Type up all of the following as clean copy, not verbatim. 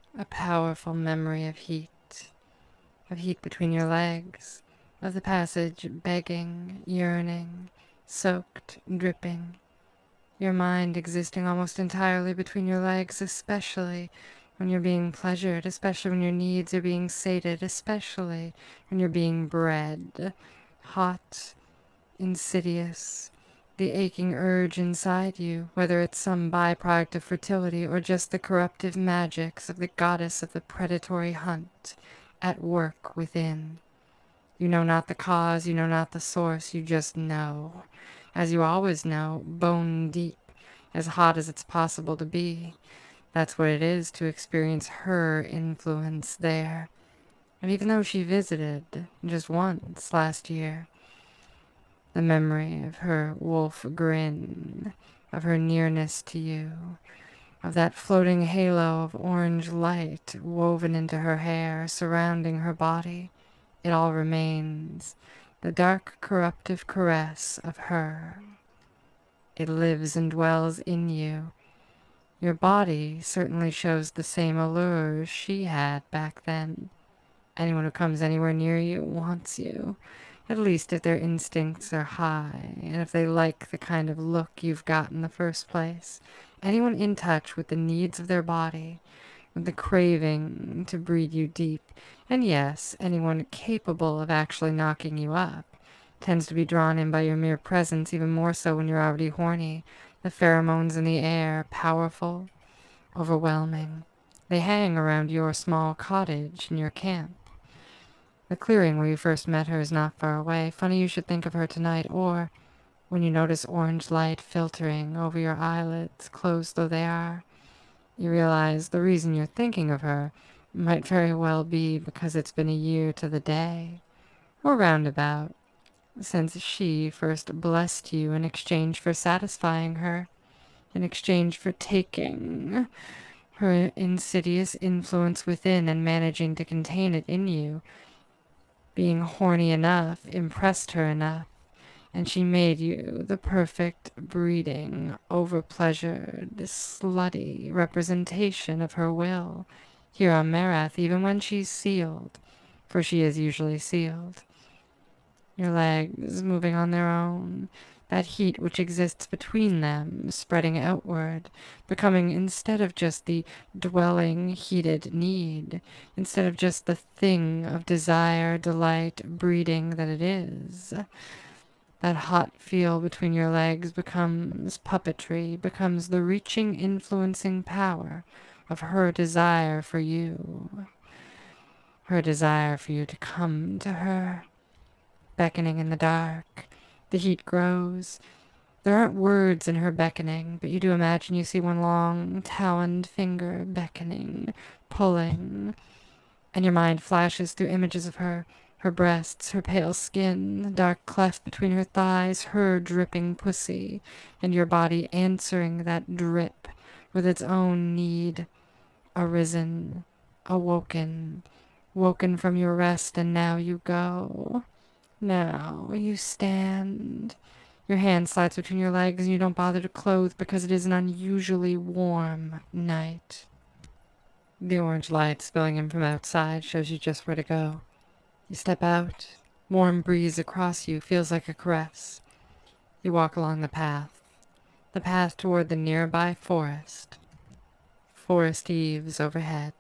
A powerful memory of heat between your legs, of the passage begging, yearning, soaked, dripping, your mind existing almost entirely between your legs, especially when you're being pleasured, especially when your needs are being sated, especially when you're being bred, hot, insidious, the aching urge inside you, whether it's some byproduct of fertility or just the corruptive magics of the goddess of the predatory hunt at work within. You know not the cause, you know not the source, you just know. As you always know, bone deep, as hot as it's possible to be. That's what it is to experience her influence there. And even though she visited just once last year, the memory of her wolf grin, of her nearness to you, of that floating halo of orange light woven into her hair, surrounding her body, it all remains. The dark, corruptive caress of her. It lives and dwells in you. Your body certainly shows the same allure she had back then. Anyone who comes anywhere near you wants you. At least if their instincts are high, and if they like the kind of look you've got in the first place. Anyone in touch with the needs of their body, with the craving to breed you deep. And yes, anyone capable of actually knocking you up tends to be drawn in by your mere presence, even more so when you're already horny. The pheromones in the air, powerful, overwhelming. They hang around your small cottage in your camp. The clearing where you first met her is not far away. Funny you should think of her tonight, or when you notice orange light filtering over your eyelids, closed though they are, you realize the reason you're thinking of her might very well be because it's been a year to the day, or roundabout, since she first blessed you in exchange for satisfying her, in exchange for taking her insidious influence within and managing to contain it in you. Being horny enough impressed her enough, and she made you the perfect breeding, over-pleasured, slutty representation of her will here on Marath, even when she's sealed, for she is usually sealed. Your legs moving on their own, that heat which exists between them spreading outward, becoming instead of just the dwelling, heated need, instead of just the thing of desire, delight, breeding that it is. That hot feel between your legs becomes puppetry, becomes the reaching, influencing power of her desire for you. Her desire for you to come to her, beckoning in the dark. The heat grows. There aren't words in her beckoning, but you do imagine you see one long, taloned finger beckoning, pulling, and your mind flashes through images of her breasts, her pale skin, the dark cleft between her thighs, her dripping pussy, and your body answering that drip with its own need, arisen, awoken, woken from your rest, and now you go. Now you stand. Your hand slides between your legs and you don't bother to clothe because it is an unusually warm night. The orange light spilling in from outside shows you just where to go. You step out. Warm breeze across you feels like a caress. You walk along the path toward the nearby forest. Forest eaves overhead.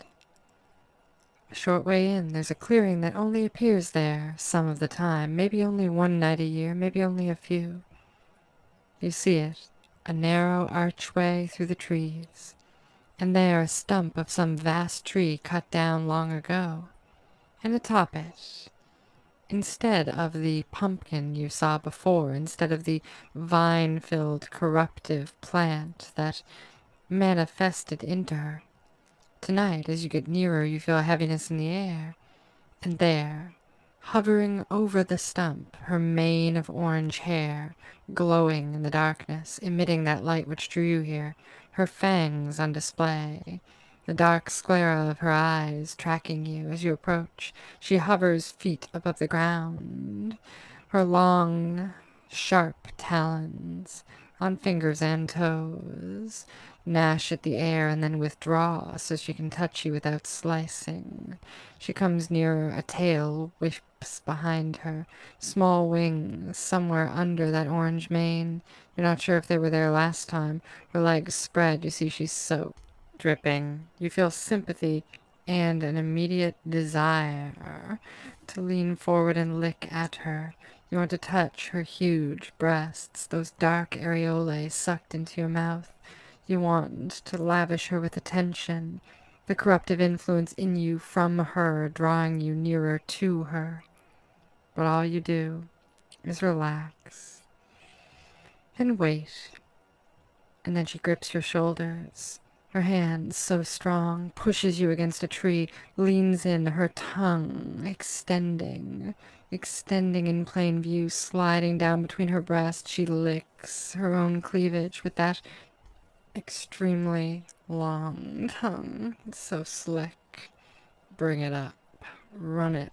A short way in, there's a clearing that only appears there some of the time, maybe only one night a year, maybe only a few. You see it, a narrow archway through the trees, and there a stump of some vast tree cut down long ago, and atop it, instead of the pumpkin you saw before, instead of the vine-filled corruptive plant that manifested into her, tonight, as you get nearer, you feel a heaviness in the air, and there, hovering over the stump, her mane of orange hair, glowing in the darkness, emitting that light which drew you here, her fangs on display, the dark sclera of her eyes tracking you as you approach. She hovers feet above the ground, her long, sharp talons on fingers and toes. Gnash at the air and then withdraw so she can touch you without slicing. She comes nearer, a tail whips behind her, small wings somewhere under that orange mane. You're not sure if they were there last time. Her legs spread, you see she's soaked, dripping. You feel sympathy and an immediate desire to lean forward and lick at her. You want to touch her huge breasts, those dark areolae sucked into your mouth. You want to lavish her with attention, the corruptive influence in you from her, drawing you nearer to her. But all you do is relax and wait. And then she grips your shoulders. Her hand, so strong, pushes you against a tree, leans in, her tongue extending in plain view, sliding down between her breasts. She licks her own cleavage with that extremely long tongue. It's so slick. Bring it up. Run it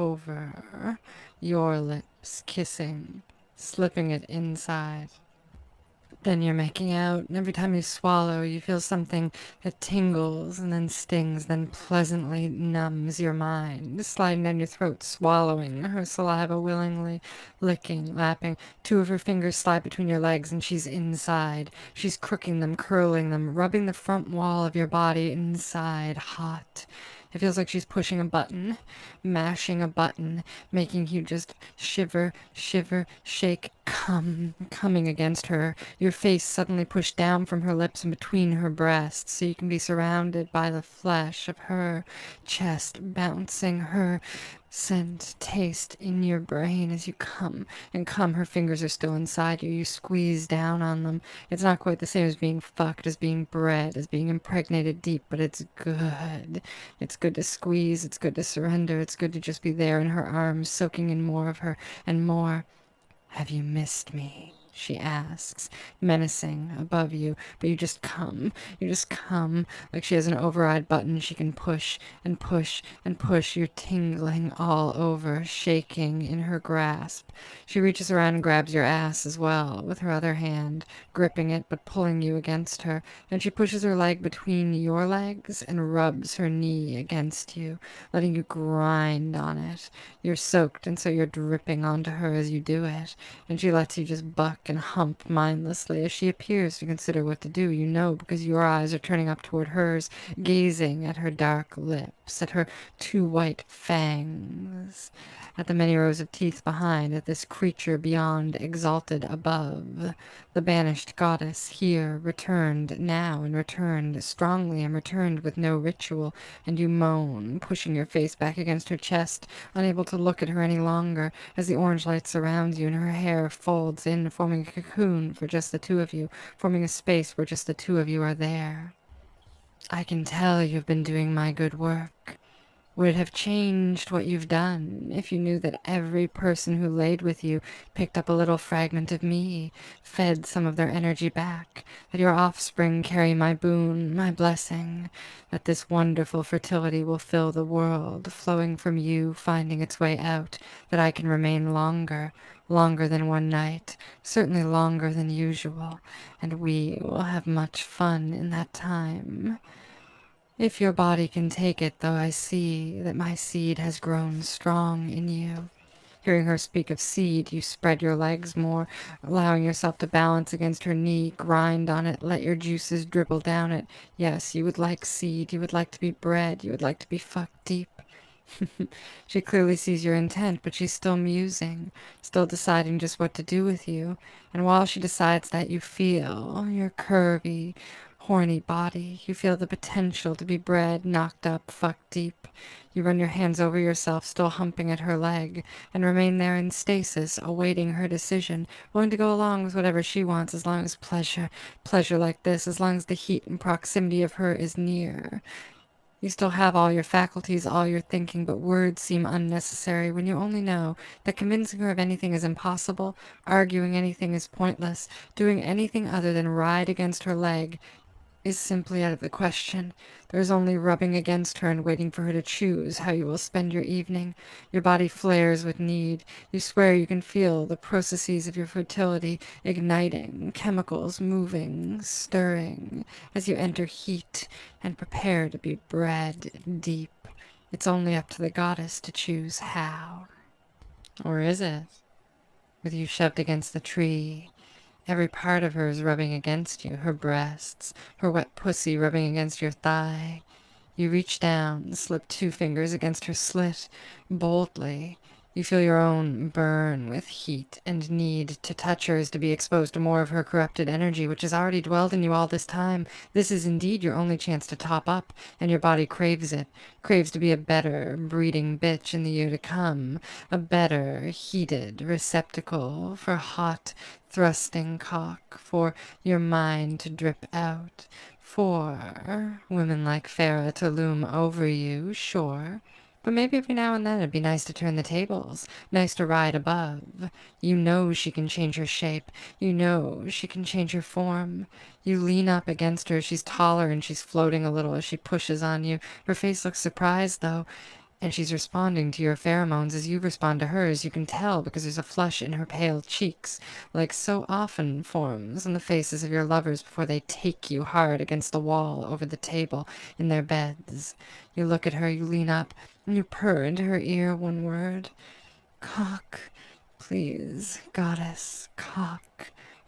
over your lips, kissing, slipping it inside. Then you're making out, and every time you swallow, you feel something that tingles and then stings, then pleasantly numbs your mind, sliding down your throat, swallowing her saliva willingly, licking, lapping. Two of her fingers slide between your legs, and she's inside. She's crooking them, curling them, rubbing the front wall of your body inside, hot. It feels like she's pushing a button, mashing a button, making you just shiver, shake, coming against her. Your face suddenly pushed down from her lips and between her breasts, so you can be surrounded by the flesh of her chest, bouncing her scent, taste in your brain as you come and come. Her fingers are still inside you. You squeeze down on them. It's not quite the same as being fucked, as being bred, as being impregnated deep, but it's good. It's good to squeeze. It's good to surrender. It's good to just be there in her arms, soaking in more of her and more. Have you missed me? She asks, menacing above you, but you just come, like she has an override button she can push and push and push. You're tingling all over, shaking in her grasp. She reaches around and grabs your ass as well, with her other hand, gripping it but pulling you against her. Then she pushes her leg between your legs and rubs her knee against you, letting you grind on it. You're soaked, and so you're dripping onto her as you do it, and she lets you just buck and hump mindlessly as she appears to consider what to do. You know, because your eyes are turning up toward hers, gazing at her dark lips, at her two white fangs, at the many rows of teeth behind, at this creature beyond, exalted above, the banished goddess here, returned now, and returned strongly, and returned with no ritual. And you moan, pushing your face back against her chest, unable to look at her any longer, as the orange light surrounds you and her hair folds in, forming a cocoon for just the two of you, forming a space where just the two of you are there. I can tell you've been doing my good work. Would it have changed what you've done if you knew that every person who laid with you picked up a little fragment of me, fed some of their energy back, that your offspring carry my boon, my blessing, that this wonderful fertility will fill the world, flowing from you, finding its way out, that I can remain longer than one night, certainly longer than usual, and we will have much fun in that time. If your body can take it, though, I see that my seed has grown strong in you. Hearing her speak of seed, you spread your legs more, allowing yourself to balance against her knee, grind on it, let your juices dribble down it. Yes, you would like seed, you would like to be bred, you would like to be fucked deep. She clearly sees your intent, but she's still musing, still deciding just what to do with you. And while she decides that, you feel your curvy, horny body. You feel the potential to be bred, knocked up, fucked deep. You run your hands over yourself, still humping at her leg, and remain there in stasis, awaiting her decision, willing to go along with whatever she wants, as long as pleasure like this, as long as the heat and proximity of her is near. You still have all your faculties, all your thinking, but words seem unnecessary when you only know that convincing her of anything is impossible, arguing anything is pointless, doing anything other than ride against her leg is simply out of the question. There is only rubbing against her and waiting for her to choose how you will spend your evening. Your body flares with need. You swear you can feel the processes of your fertility igniting, chemicals moving, stirring, as you enter heat and prepare to be bred deep. It's only up to the goddess to choose how. Or is it? With you shoved against the tree, every part of her is rubbing against you, her breasts, her wet pussy rubbing against your thigh. You reach down, slip 2 fingers against her slit, boldly. You feel your own burn with heat and need to touch hers to be exposed to more of her corrupted energy, which has already dwelled in you all this time. This is indeed your only chance to top up, and your body craves it, craves to be a better breeding bitch in the year to come, a better heated receptacle for hot, thrusting cock, for your mind to drip out, for women like Farah to loom over you, sure. But maybe every now and then it'd be nice to turn the tables, nice to ride above. You know she can change her shape. You know she can change her form. You lean up against her. She's taller and she's floating a little as she pushes on you. Her face looks surprised, though, and she's responding to your pheromones as you respond to hers. You can tell because there's a flush in her pale cheeks, like so often forms on the faces of your lovers before they take you hard against the wall over the table in their beds. You look at her, you lean up, and you purr into her ear one word. Cock. Please, goddess, cock.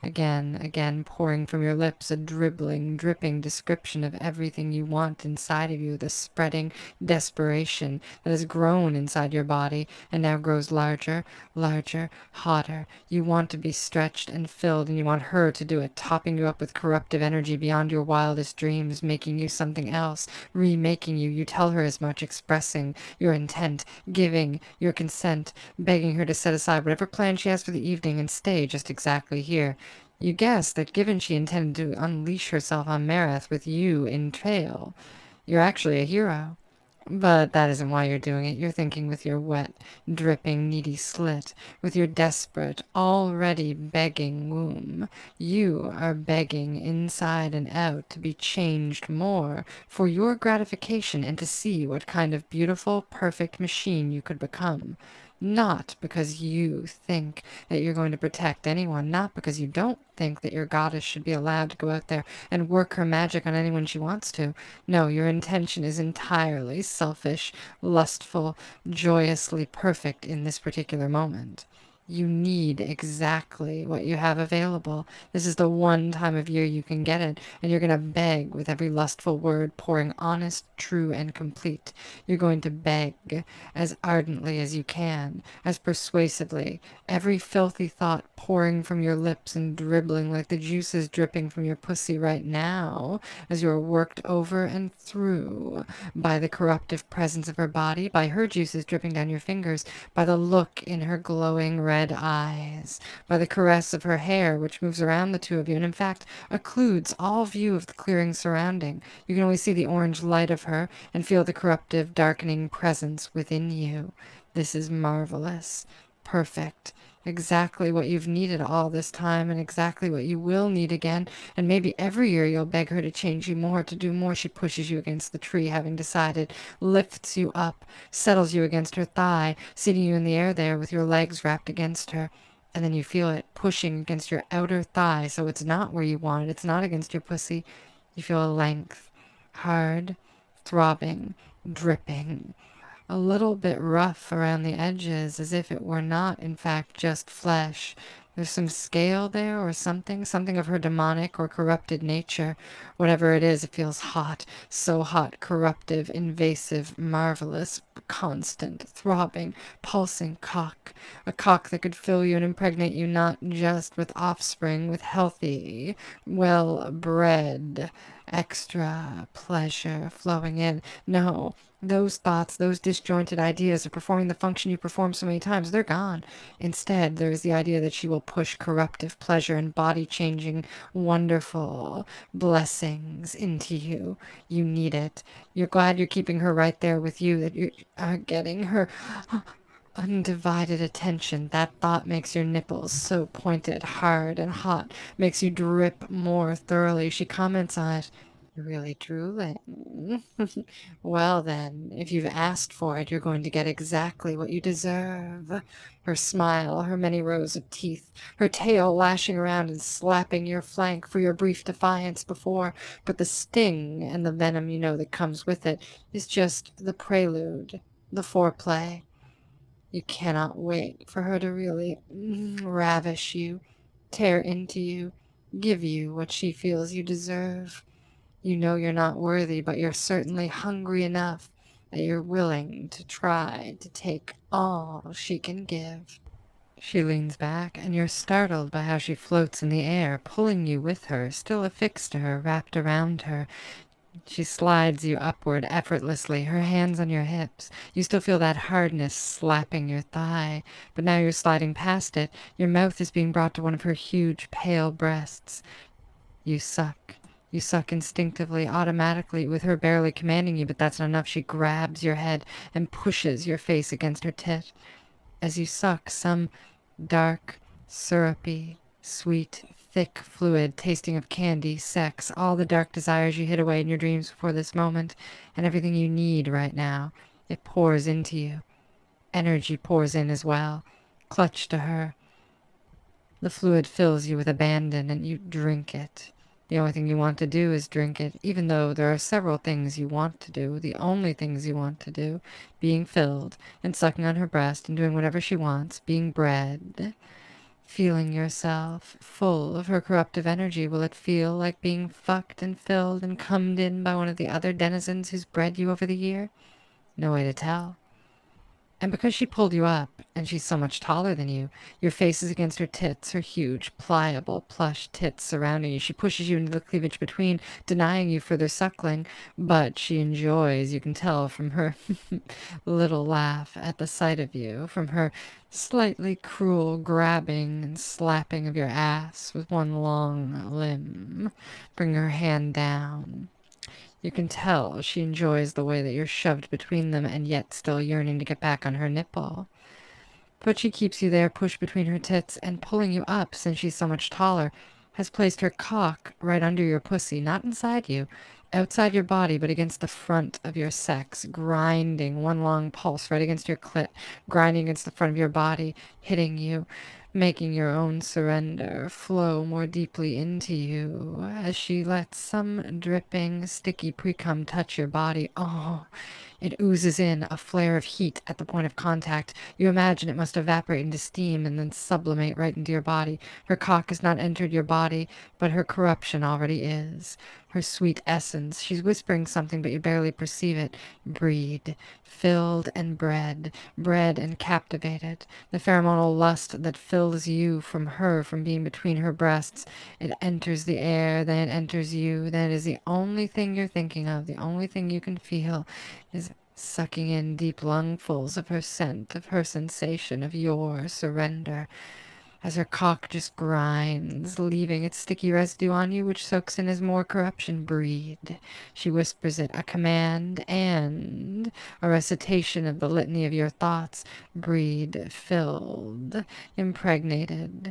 Again, pouring from your lips a dribbling, dripping description of everything you want inside of you, the spreading desperation that has grown inside your body and now grows larger, larger, hotter. You want to be stretched and filled, and you want her to do it, topping you up with corruptive energy beyond your wildest dreams, making you something else, remaking you. You tell her as much, expressing your intent, giving your consent, begging her to set aside whatever plan she has for the evening and stay just exactly here. You guess that given she intended to unleash herself on Mareth with you in trail, you're actually a hero. But that isn't why you're doing it. You're thinking with your wet, dripping, needy slit, with your desperate, already begging womb. You are begging inside and out to be changed more for your gratification and to see what kind of beautiful, perfect machine you could become. Not because you think that you're going to protect anyone, not because you don't think that your goddess should be allowed to go out there and work her magic on anyone she wants to. No, your intention is entirely selfish, lustful, joyously perfect in this particular moment. You need exactly what you have available. This is the one time of year you can get it, and you're going to beg with every lustful word pouring honest, true, and complete. You're going to beg as ardently as you can, as persuasively, every filthy thought pouring from your lips and dribbling like the juices dripping from your pussy right now, as you are worked over and through by the corruptive presence of her body, by her juices dripping down your fingers, by the look in her glowing red eyes, by the caress of her hair, which moves around the two of you, and in fact occludes all view of the clearing surrounding. You can only see the orange light of her and feel the corruptive, darkening presence within you. This is marvelous, perfect, exactly what you've needed all this time, and exactly what you will need again. And maybe every year you'll beg her to change you more, to do more. She pushes you against the tree, having decided, lifts you up, settles you against her thigh, seating you in the air there with your legs wrapped against her. And then you feel it pushing against your outer thigh, so it's not where you want it. It's not against your pussy. You feel a length, hard, throbbing, dripping, a little bit rough around the edges, as if it were not, in fact, just flesh. There's some scale there or something of her demonic or corrupted nature. Whatever it is, it feels hot, so hot, corruptive, invasive, marvelous, constant, throbbing, pulsing cock. A cock that could fill you and impregnate you not just with offspring, with healthy, well-bred, extra pleasure flowing in. No, those thoughts, those disjointed ideas of performing the function you performed so many times, they're gone. Instead, there is the idea that she will push corruptive pleasure and body-changing, wonderful blessings into you. You need it. You're glad you're keeping her right there with you, that you are getting her undivided attention. That thought makes your nipples so pointed, hard, and hot, makes you drip more thoroughly. She comments on it. You're really drooling. Well then, if you've asked for it, you're going to get exactly what you deserve. Her smile, her many rows of teeth, her tail lashing around and slapping your flank for your brief defiance before, but the sting and the venom you know that comes with it is just the prelude, the foreplay. You cannot wait for her to really ravish you, tear into you, give you what she feels you deserve. You know you're not worthy, but you're certainly hungry enough that you're willing to try to take all she can give. She leans back, and you're startled by how she floats in the air, pulling you with her, still affixed to her, wrapped around her. She slides you upward effortlessly, her hands on your hips. You still feel that hardness slapping your thigh, but now you're sliding past it. Your mouth is being brought to one of her huge, pale breasts. You suck. You suck instinctively, automatically, with her barely commanding you, but that's not enough. She grabs your head and pushes your face against her tit. As you suck, some dark, syrupy, sweet, thick fluid tasting of candy, sex, all the dark desires you hid away in your dreams before this moment, and everything you need right now. It pours into you. Energy pours in as well. Clutch to her. The fluid fills you with abandon, and you drink it. The only thing you want to do is drink it, even though there are several things you want to do, the only things you want to do, being filled, and sucking on her breast, and doing whatever she wants, being bred. Feeling yourself full of her corruptive energy, will it feel like being fucked and filled and cummed in by one of the other denizens who's bred you over the year? No way to tell. And because she pulled you up, and she's so much taller than you, your face is against her tits, her huge, pliable, plush tits surrounding you. She pushes you into the cleavage between, denying you further suckling, but she enjoys, you can tell from her little laugh at the sight of you, from her slightly cruel grabbing and slapping of your ass with one long limb. Bring her hand down. You can tell she enjoys the way that you're shoved between them and yet still yearning to get back on her nipple. But she keeps you there pushed between her tits and pulling you up since she's so much taller, has placed her cock right under your pussy, not inside you, outside your body, but against the front of your sex, grinding one long pulse right against your clit, grinding against the front of your body, hitting you, making your own surrender flow more deeply into you as she lets some dripping, sticky pre-cum touch your body. Oh, it oozes in, a flare of heat at the point of contact. You imagine it must evaporate into steam and then sublimate right into your body. Her cock has not entered your body, but her corruption already is. Her sweet essence. She's whispering something, but you barely perceive it. Breed. Filled and bred. Bred and captivated. The pheromonal lust that fills you from her, from being between her breasts. It enters the air, then it enters you. Then it is the only thing you're thinking of, the only thing you can feel is sucking in deep lungfuls of her scent, of her sensation, of your surrender, as her cock just grinds, leaving its sticky residue on you, which soaks in as more corruption. Breed. She whispers it, a command and a recitation of the litany of your thoughts. Breed, filled, impregnated,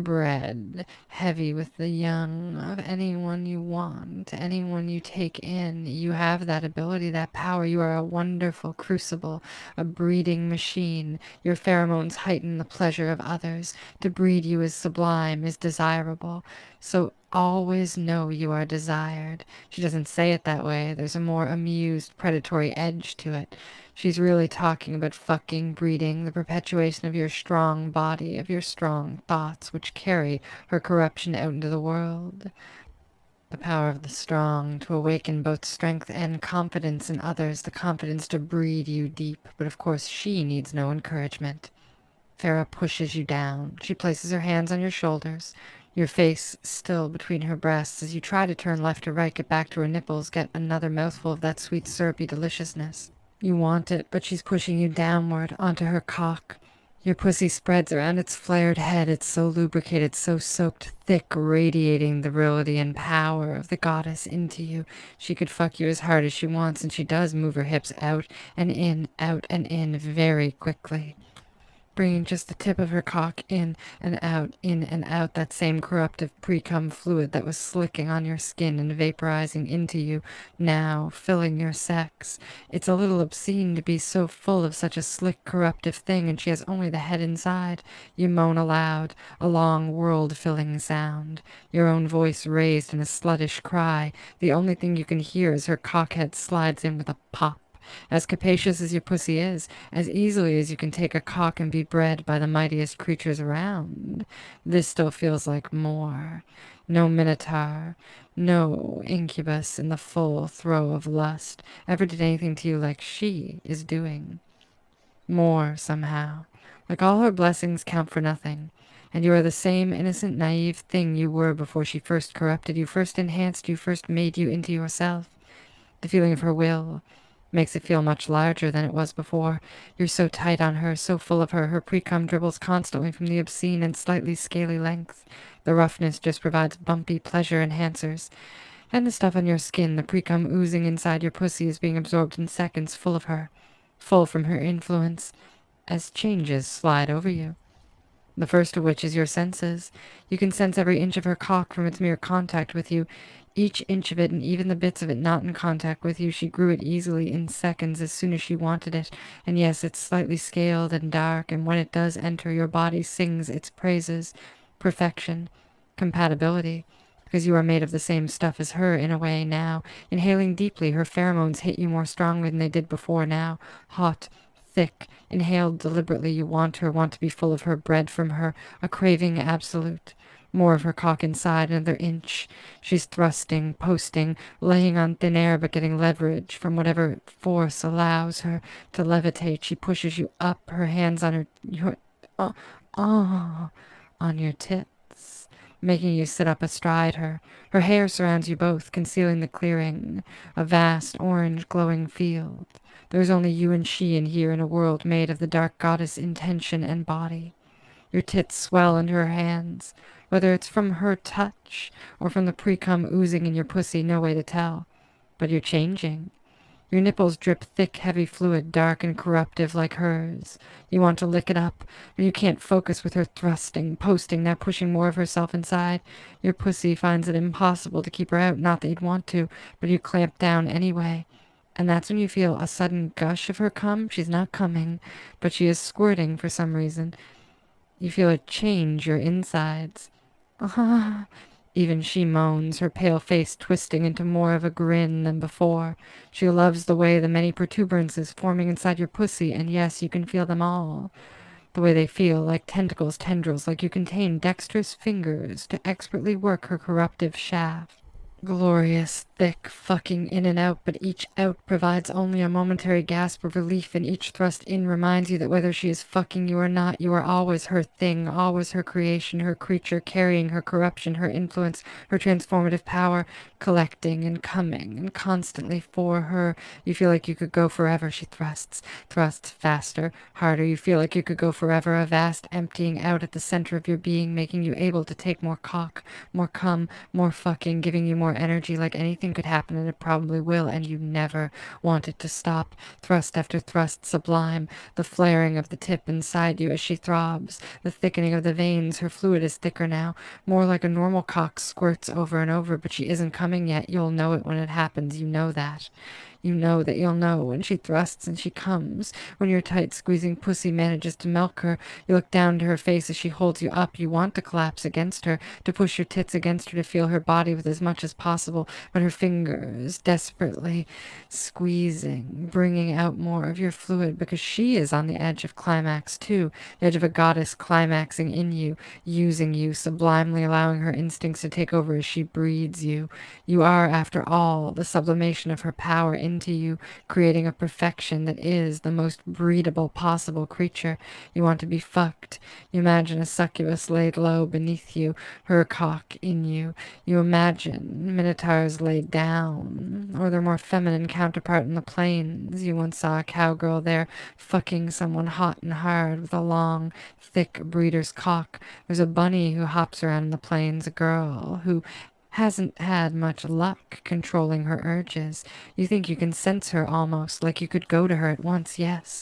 bred, heavy with the young of anyone you want, anyone you take in. You have that ability, that power. You are a wonderful crucible, a breeding machine. Your pheromones heighten the pleasure of others. To breed you is sublime, is desirable. So always know you are desired. She doesn't say it that way. There's a more amused, predatory edge to it. She's really talking about fucking breeding, the perpetuation of your strong body, of your strong thoughts, which carry her corruption out into the world. The power of the strong to awaken both strength and confidence in others, the confidence to breed you deep. But of course she needs no encouragement. Farah pushes you down. She places her hands on your shoulders, your face still between her breasts as you try to turn left or right, get back to her nipples, get another mouthful of that sweet syrupy deliciousness. You want it, but she's pushing you downward onto her cock. Your pussy spreads around its flared head. It's so lubricated, so soaked thick, radiating the virility and power of the goddess into you. She could fuck you as hard as she wants, and she does move her hips out and in very quickly. bringing just the tip of her cock in and out, that same corruptive pre-cum fluid that was slicking on your skin and vaporizing into you, now filling your sex. It's a little obscene to be so full of such a slick, corruptive thing, and she has only the head inside. You moan aloud, a long, world-filling sound, your own voice raised in a sluttish cry. The only thing you can hear is her cockhead slides in with a pop. As capacious as your pussy is, as easily as you can take a cock and be bred by the mightiest creatures around, this still feels like more. No minotaur, no incubus in the full throe of lust ever did anything to you like she is doing. More, somehow. Like all her blessings count for nothing, and you are the same innocent, naive thing you were before she first corrupted you, first enhanced you, first made you into yourself. The feeling of her will makes it feel much larger than it was before. You're so tight on her, so full of her. Her pre-cum dribbles constantly from the obscene and slightly scaly length. The roughness just provides bumpy pleasure enhancers. And the stuff on your skin, the pre-cum oozing inside your pussy, is being absorbed in seconds, full of her. Full from her influence, as changes slide over you. The first of which is your senses. You can sense every inch of her cock from its mere contact with you. Each inch of it, and even the bits of it not in contact with you. She grew it easily in seconds as soon as she wanted it. And yes, it's slightly scaled and dark, and when it does enter, your body sings its praises. Perfection. Compatibility. Because you are made of the same stuff as her in a way now. Inhaling deeply, her pheromones hit you more strongly than they did before now. Hot, thick, inhaled deliberately. You want her, want to be full of her, bred from her, a craving absolute. More of her cock inside, another inch. She's thrusting, posting, laying on thin air, but getting leverage from whatever force allows her to levitate. She pushes you up, her hands on on your tits, making you sit up astride her. Her hair surrounds you both, concealing the clearing, a vast orange glowing field. There's only you and she in here, in a world made of the dark goddess intention and body. Your tits swell under her hands. Whether it's from her touch or from the pre-cum oozing in your pussy, no way to tell. But you're changing. Your nipples drip thick, heavy fluid, dark and corruptive like hers. You want to lick it up, but you can't focus with her thrusting, posting, now pushing more of herself inside. Your pussy finds it impossible to keep her out, not that you'd want to, but you clamp down anyway. And that's when you feel a sudden gush of her cum. She's not coming, but she is squirting for some reason. You feel it change your insides. Even she moans, her pale face twisting into more of a grin than before. She loves the way the many protuberances forming inside your pussy, and yes, you can feel them all. The way they feel, like tentacles, tendrils, like you contain dexterous fingers to expertly work her corruptive shaft. Glorious, thick, fucking in and out, but each out provides only a momentary gasp of relief, and each thrust in reminds you that whether she is fucking you or not, you are always her thing, always her creation, her creature, carrying her corruption, her influence, her transformative power, collecting and coming, and constantly for her. You feel like you could go forever. She thrusts faster, harder. You feel like you could go forever, a vast emptying out at the center of your being, making you able to take more cock, more cum, more fucking, giving you more energy, like anything could happen, and it probably will, and you never want it to stop. Thrust after thrust, sublime, the flaring of the tip inside you as she throbs, the thickening of the veins. Her fluid is thicker now, more like a normal cock, squirts over and over, but she isn't coming yet. You'll know it when it happens. You know that. You know that you'll know when she thrusts and she comes. When your tight squeezing pussy manages to milk her, you look down to her face as she holds you up. You want to collapse against her, to push your tits against her, to feel her body with as much as possible, but her fingers desperately squeezing, bringing out more of your fluid, because she is on the edge of climax too, the edge of a goddess climaxing in you, using you, sublimely allowing her instincts to take over as she breeds you. You are, after all, the sublimation of her power into you, creating a perfection that is the most breedable possible creature. You want to be fucked. You imagine a succubus laid low beneath you, her cock in you. You imagine minotaurs laid down, or their more feminine counterpart in the plains. You once saw a cowgirl there, fucking someone hot and hard with a long, thick breeder's cock. There's a bunny who hops around in the plains, a girl who hasn't had much luck controlling her urges. You think you can sense her almost, like you could go to her at once, yes.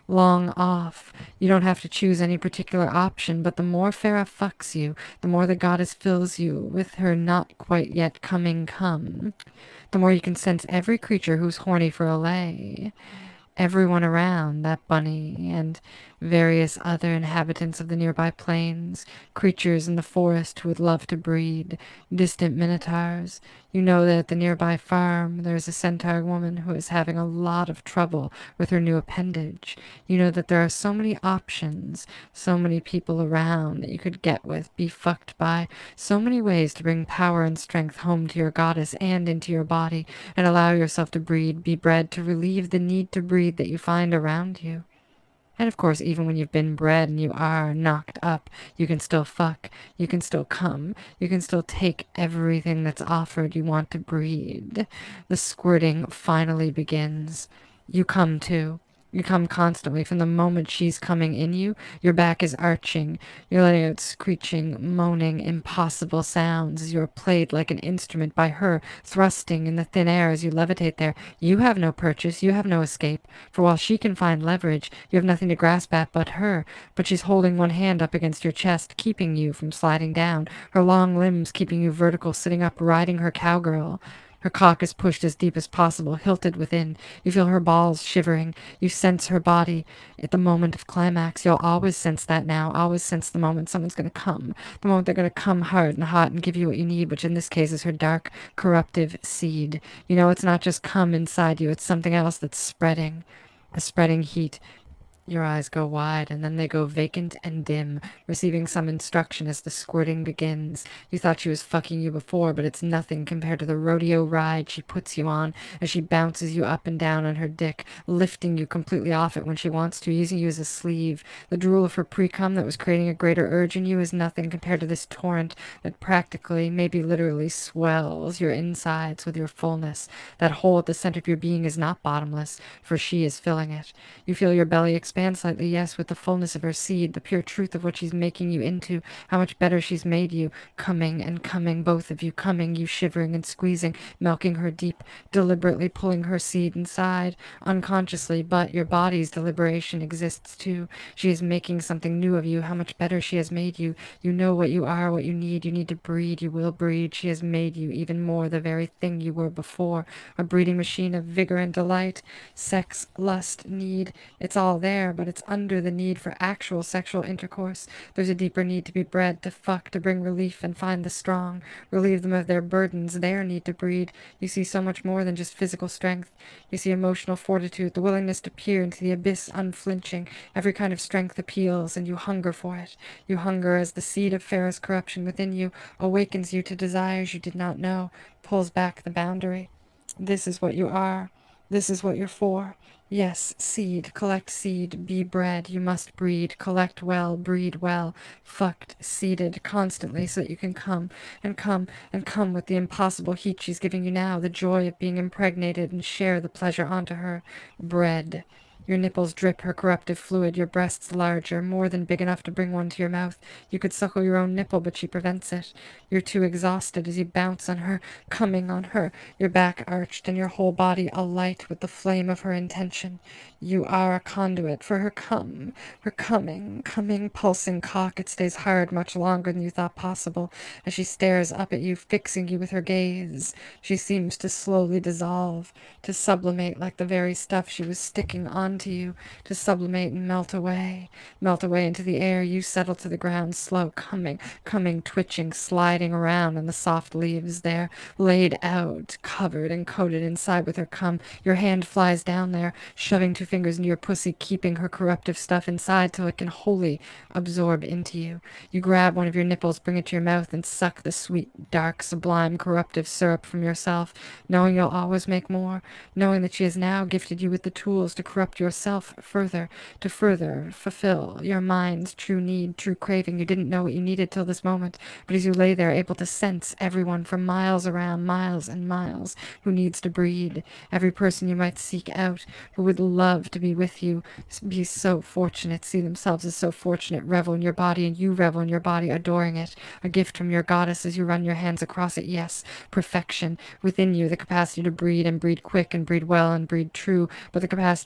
long off. You don't have to choose any particular option, but the more Farah fucks you, the more the goddess fills you with her not quite yet coming come. The more you can sense every creature who's horny for a lay. Everyone around, that bunny and various other inhabitants of the nearby plains, creatures in the forest who would love to breed, distant minotaurs. You know that at the nearby farm there's a centaur woman who is having a lot of trouble with her new appendage. You know that there are so many options, so many people around that you could get with, be fucked by, so many ways to bring power and strength home to your goddess and into your body, and allow yourself to breed, be bred, to relieve the need to breed that you find around you. And of course, even when you've been bred and you are knocked up, you can still fuck, you can still come, you can still take everything that's offered. You want to breed. The squirting finally begins. You come too. You come constantly. From the moment she's coming in you, your back is arching. You're letting out screeching, moaning, impossible sounds as you're played like an instrument by her, thrusting in the thin air as you levitate there. You have no purchase. You have no escape. For while she can find leverage, you have nothing to grasp at but her. But she's holding one hand up against your chest, keeping you from sliding down. Her long limbs keeping you vertical, sitting up, riding her cowgirl. Her cock is pushed as deep as possible, hilted within. You feel her balls shivering. You sense her body at the moment of climax. You'll always sense that now. Always sense the moment someone's going to come. The moment they're going to come hard and hot and give you what you need, which in this case is her dark, corruptive seed. You know it's not just cum inside you. It's something else that's spreading. A spreading heat. Your eyes go wide, and then they go vacant and dim, receiving some instruction as the squirting begins. You thought she was fucking you before, but it's nothing compared to the rodeo ride she puts you on as she bounces you up and down on her dick, lifting you completely off it when she wants to, using you as a sleeve. The drool of her pre-cum that was creating a greater urge in you is nothing compared to this torrent that practically, maybe literally, swells your insides with your fullness. That hole at the center of your being is not bottomless, for she is filling it. You feel your belly expand slightly, yes, with the fullness of her seed, the pure truth of what she's making you into, how much better she's made you, coming and coming, both of you coming, you shivering and squeezing, milking her deep, deliberately pulling her seed inside, unconsciously, but your body's deliberation exists too. She is making something new of you, how much better she has made you. You know what you are, what you need to breed, you will breed. She has made you even more the very thing you were before, a breeding machine of vigor and delight, sex, lust, need. It's all there, but it's under the need for actual sexual intercourse. There's a deeper need to be bred, to fuck, to bring relief and find the strong, relieve them of their burdens, their need to breed. You see so much more than just physical strength. You see emotional fortitude, the willingness to peer into the abyss unflinching. Every kind of strength appeals, and you hunger for it. You hunger as the seed of Farah's corruption within you awakens you to desires you did not know, pulls back the boundary. This is what you are. This is what you're for. Yes, seed, collect seed, be bred, you must breed, collect well, breed well, fucked, seeded, constantly, so that you can come, and come, and come with the impossible heat she's giving you now, the joy of being impregnated, and share the pleasure onto her. Bred. Your nipples drip her corruptive fluid, your breasts larger, more than big enough to bring one to your mouth. You could suckle your own nipple, but she prevents it. You're too exhausted as you bounce on her, coming on her, your back arched and your whole body alight with the flame of her intention. You are a conduit for her her coming, pulsing cock. It stays hard much longer than you thought possible as she stares up at you, fixing you with her gaze. She seems to slowly dissolve, to sublimate like the very stuff she was sticking onto you, to sublimate and melt away into the air. You settle to the ground, slow, coming, twitching, sliding around in the soft leaves there, laid out, covered and coated inside with her cum. Your hand flies down there, shoving 2 fingers into your pussy, keeping her corruptive stuff inside till it can wholly absorb into you. You grab one of your nipples, bring it to your mouth, and suck the sweet, dark, sublime, corruptive syrup from yourself, knowing you'll always make more, knowing that she has now gifted you with the tools to corrupt yourself further, to further fulfill your mind's true need, true craving. You didn't know what you needed till this moment, but as you lay there, able to sense everyone from miles around, miles and miles, who needs to breed, every person you might seek out, who would love to be with you, be so fortunate, see themselves as so fortunate, revel in your body, and you revel in your body, adoring it, a gift from your goddess as you run your hands across it. Yes, perfection within you, the capacity to breed, and breed quick, and breed well, and breed true, but the capacity to take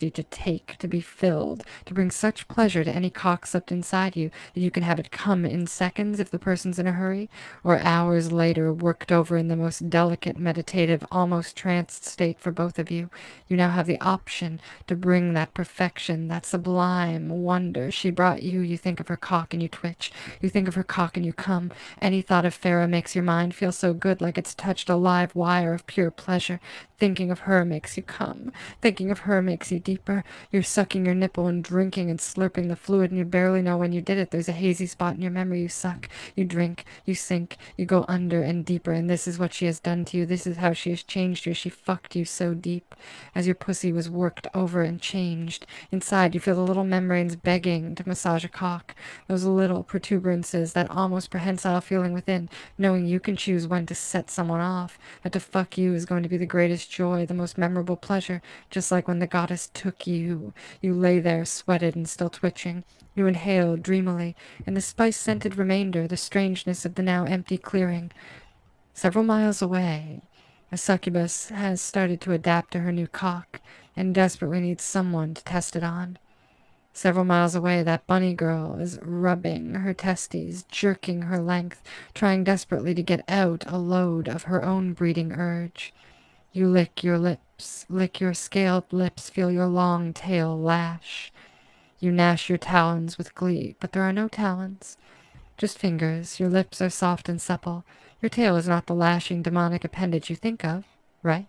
take to be filled, to bring such pleasure to any cock slipped inside you that you can have it come in seconds if the person's in a hurry, or hours later worked over in the most delicate, meditative, almost tranced state for both of you. You now have the option to bring that perfection, that sublime wonder she brought you. You think of her cock and you twitch. You think of her cock and you come. Any thought of Farah makes your mind feel so good, like it's touched a live wire of pure pleasure. Thinking of her makes you come. Thinking of her makes you deeper. You're sucking your nipple and drinking and slurping the fluid, and you barely know when you did it. There's a hazy spot in your memory. You suck, you drink, you sink, you go under and deeper, and this is what she has done to you. This is how she has changed you. She fucked you so deep. As your pussy was worked over and changed, inside you feel the little membranes begging to massage a cock. Those little protuberances, that almost prehensile feeling within, knowing you can choose when to set someone off, that to fuck you is going to be the greatest joy, the most memorable pleasure, just like when the goddess took you. You lay there, sweated and still twitching. You inhale dreamily, and the spice-scented remainder, the strangeness of the now empty clearing. Several miles away, a succubus has started to adapt to her new cock, and desperately needs someone to test it on. Several miles away, that bunny girl is rubbing her testes, jerking her length, trying desperately to get out a load of her own breeding urge. You lick your lips, lick your scaled lips, feel your long tail lash. You gnash your talons with glee, but there are no talons, just fingers. Your lips are soft and supple. Your tail is not the lashing demonic appendage you think of, right?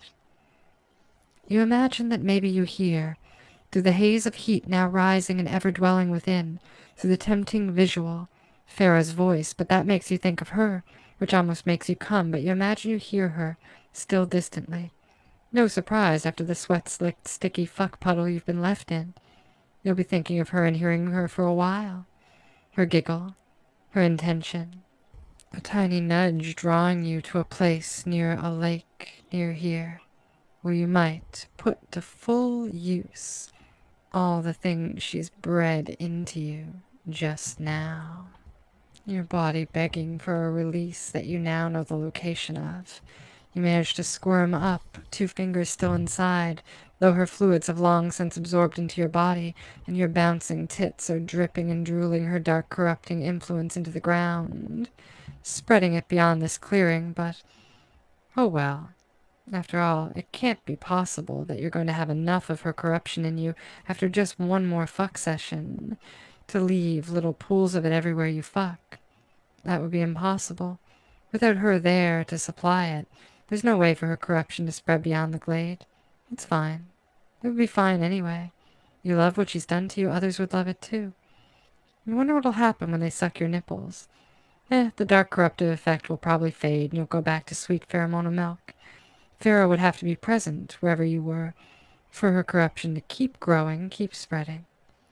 You imagine that maybe you hear, through the haze of heat now rising and ever dwelling within, through the tempting visual, Farah's voice, but that makes you think of her, which almost makes you come, but you imagine you hear her, still distantly. No surprise after the sweat-slicked, sticky fuck puddle you've been left in. You'll be thinking of her and hearing her for a while. Her giggle, her intention, a tiny nudge drawing you to a place near a lake near here, where you might put to full use all the things she's bred into you just now. Your body begging for a release that you now know the location of. You manage to squirm up, 2 fingers still inside, though her fluids have long since absorbed into your body, and your bouncing tits are dripping and drooling her dark corrupting influence into the ground, spreading it beyond this clearing, but, oh well. After all, it can't be possible that you're going to have enough of her corruption in you after just one more fuck session to leave little pools of it everywhere you fuck. That would be impossible. Without her there to supply it, there's no way for her corruption to spread beyond the glade. It's fine. It would be fine anyway. You love what she's done to you, others would love it too. I wonder what'll happen when they suck your nipples. The dark corruptive effect will probably fade and you'll go back to sweet pheromonal milk. Farah would have to be present wherever you were for her corruption to keep growing, keep spreading.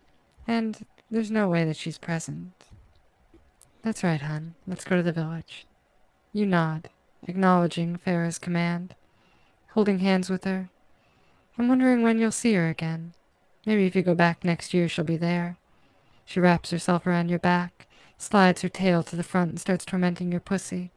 And there's no way that she's present. That's right, hon. Let's go to the village. You nod, acknowledging Farah's command, holding hands with her. I'm wondering when you'll see her again. Maybe if you go back next year, she'll be there. She wraps herself around your back, slides her tail to the front, and starts tormenting your pussy.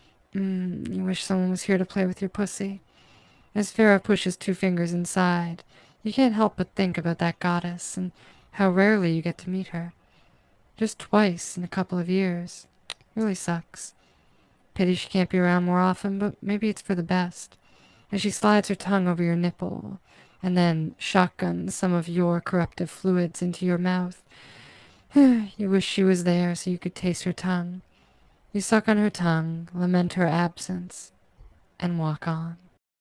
You wish someone was here to play with your pussy. As Farah pushes 2 fingers inside, you can't help but think about that goddess and how rarely you get to meet her. Just twice in a couple of years. Really sucks. Pity she can't be around more often, but maybe it's for the best. As she slides her tongue over your nipple, and then shotguns some of your corruptive fluids into your mouth. You wish she was there so you could taste her tongue. You suck on her tongue, lament her absence, and walk on.